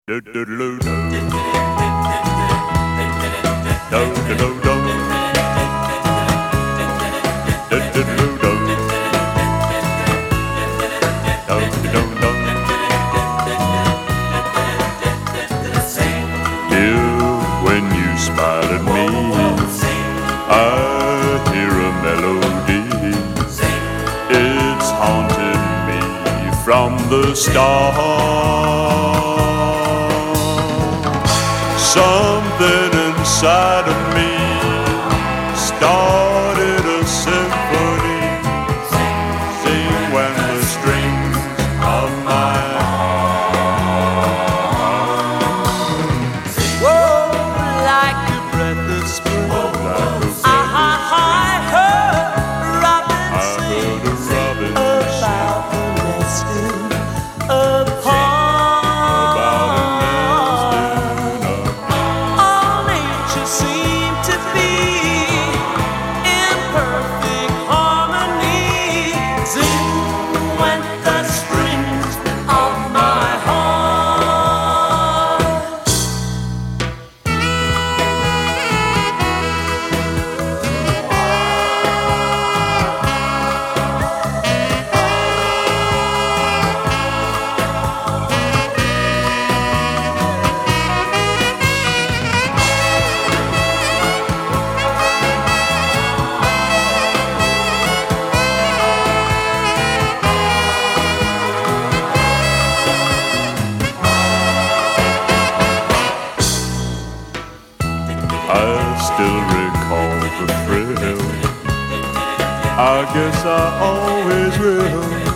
Do do do do do do do do do when you smile at me, I hear a melody. It's haunted me from the start. Something inside of me started a symphony. Sing when the strings of my I still recall the thrill. I guess I always will.